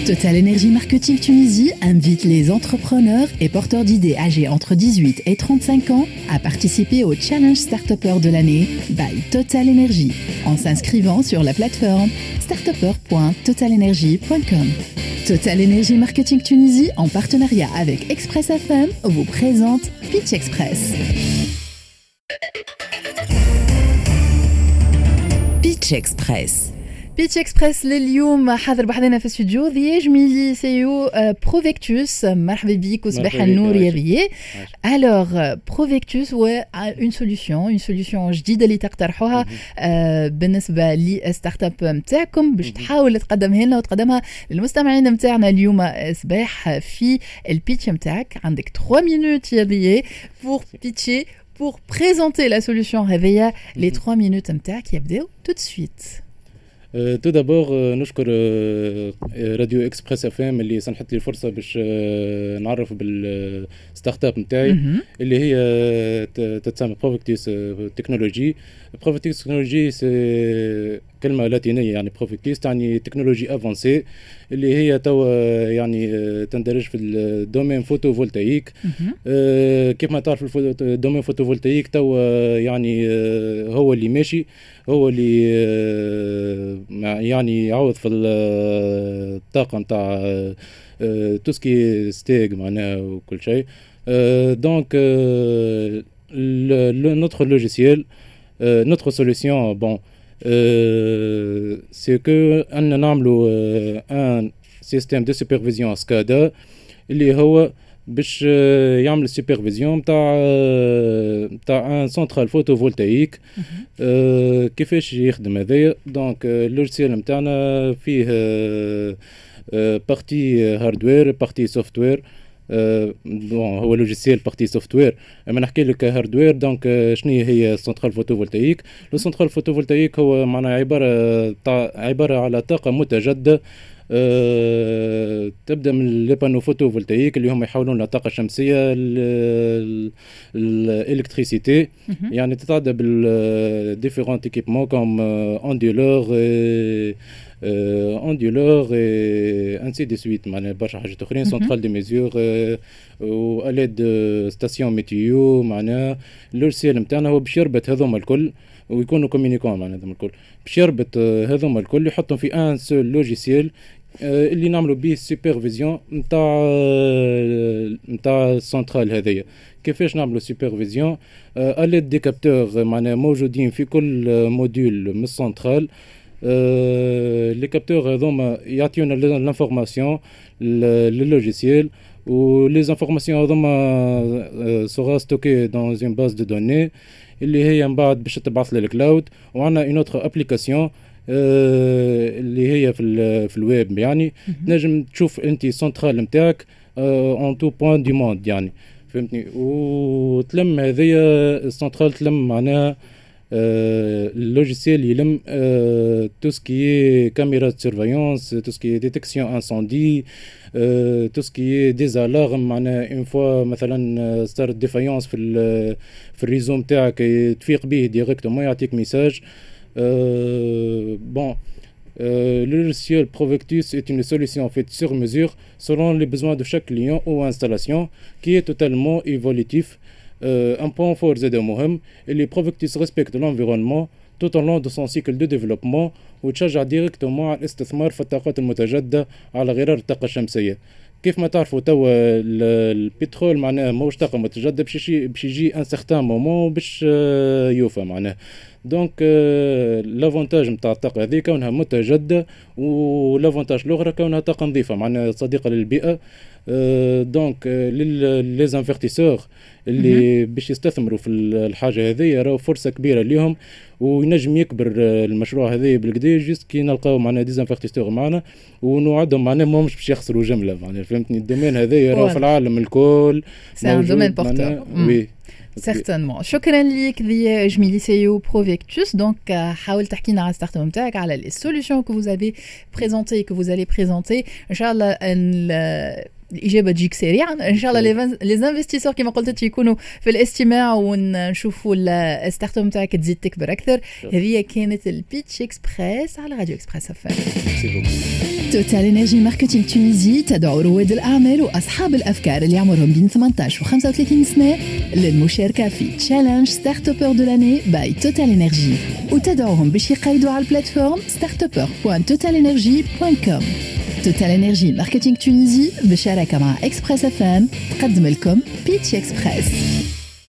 Total Énergie Marketing Tunisie invite les entrepreneurs et porteurs d'idées âgés entre 18 et 35 ans à participer au Challenge Startupper de l'année by Total Énergie en s'inscrivant sur la plateforme startupper.totalenergie.com. Total Énergie Marketing Tunisie, en partenariat avec Express FM, vous présente Pitch Express. Pitch Express. بيتش اكسبريس لليوم حاضر بحضنا في الاستوديو ضياء جميلي سيو بروفيكتوس. مرحبا بك وصباح النور يا ضياء. الوغ بروفيكتوس هو اون سوليوشن جديده اللي تقترحوها بالنسبه للستارت اب نتاعكم باش تحاول تقدمها لنا وتقدمها للمستمعين نتاعنا اليوم صباح في البيتش نتاعك. عندك 3 minutes يا ضياء pour pitcher, pour présenter la solution Réveilla. Les 3 minutes نتاعك يبداو tout de suite. تو دابور نشكر راديو اكسبريس اف ام اللي سنحت لي الفرصه باش نعرف بالستارت اب نتاعي اللي هي تتسمى بروفيكتيس تكنولوجي. بروفيكتيس تكنولوجي سي كلمه لاتينيه يعني بروفيكتيس تعني تكنولوجي افونسي اللي هي تو يعني تندرج في الدومين فوتوفولتايك. كيف ما تعرف الدومين فوتوفولتايك تو يعني هو اللي ماشي، هو اللي يعني يعوض في الطاقة نتاع توسكي ستيج معناها وكل شيء. دونك notre logiciel, notre solution, bon, c'est que أن نعملوا un système de supervision SCADA اللي هو باش يعمل السوبرفيزيون نتاع ان سنترال فوتوفولتايك. كيفاش يخدم هذايا؟ دونك اللوجيسيال نتاعنا فيه بارتي هاردوير بارتي سوفتوير. هو لوجيسيال بارتي سوفتوير. اما نحكي لك هاردوير دونك شنو هي السنترال فوتوفولتايك؟ لو سنترال فوتوفولتايك هو معناها عباره على طاقه متجدده تبدا من لي بانو فوتوفولتايك اللي هم يحولون الطاقه الشمسيه الالكتريسيتي. يعني تتعدى بال ديفيرونت ايكيبمون كوم اندولور انسي دي سويت. معناها برشا حاجات اخرين سنترال دي ميزور واليد ستاسيون ميتيو. معناها اللوجيسيال نتاعنا هو باش يربط هذوما الكل ويكونوا كوميونيكون معناها هذوما الكل باش يربط هذوما الكل يحطهم في ان سول لوجيسيال اللي نعملوا به سوبرفيزيون نتاع السنترال هذيا. كيفاش نعملوا سوبرفيزيون؟ اليد دي كابتور معناها موجودين في كل موديول من السنترال. لي كابتور هذوما يعطيونا لانفورماسيون لللوجيسيال و لي انفورماسيون هذوما سورا ستوكي دون اون باز دو دوني اللي هي من بعد باش تبعث للكلاود. وعندنا اون اوتر ابليكاسيون اللي هي في الويب يعني نجم تشوف انت سنترال نتاعك اون تو بوين دي موند يعني فهمتني. وتلم هذيا السنترال تلم معناها اللوجيسيال يلم تو سكي كاميرا سيرفايونس تو سكي ديتكسيون انساندي تو سكي دي الارم. معناها اون فوا مثلا صارت ديفايونس في الريزو نتاعك تفيق به ديريكتومون يعطيك ميساج. Bon, le logiciel Provectus est une solution faite sur mesure selon les besoins de chaque client ou installation qui est totalement évolutif. Un point fort زاد مهم اللي Provectus respecte l'environnement tout au long de son cycle de développement وتشجع ديريكتومون على الاستثمار في الطاقات المتجددة على غرار الطاقة الشمسية. كيف ما تعرفوا توا البترول معناها ماهوش طاقة متجددة باش يجي ان سيغتان مومون باش يوفى معناها. دونك لافونتاج نتاع الطاقه هذه كونها متجدده ولافونتاج الاخرى كونها طاقه نظيفه معناها صديقه للبيئه. دونك لي انفيرتيسور اللي باش يستثمروا في الحاجه هذه يراو فرصه كبيره ليهم وينجم يكبر المشروع هذا بالكدا جيست كي نلقاو معنا ديزانفيرتيسور معنا ونوعدهم معنا ماهمش باش يخسروا جمله معناها فهمتني. الدومين هذا يراو في العالم الكل سي ان دومين بورتور. وي certainement. شكرا ليك ضياء جميلي سيو بروفيكتوس. دونك حاول تحكي لنا على الستارت اب نتاعك على لي سوليوشن que vous avez présentées que vous allez présenter ان شاء الله. الإجابة تجيك سريعا إن شاء الله. لي انفستيسور كما قلت يكونوا في الاستماع ونشوفوا الستارت اب نتاعك تزيد تكبر أكثر. هذه كانت البيتش إكسبريس على راديو إكسبريس اف ام. توتال انرجي ماركتينغ تونيزي تدعو رواد الاعمال واصحاب الافكار اللي عمرهم بين 18 و 35 سنه للمشاركه في تشالنج ستارت ابر دو لاني باي توتال انرجي، وتدعوهم باش يقيدوا على البلاتفورم startupper.totalenergy.com. توتال انرجي ماركتينغ تونيزي بشراكه مع اكسبريس اف ام تقدم لكم بيتش اكسبريس.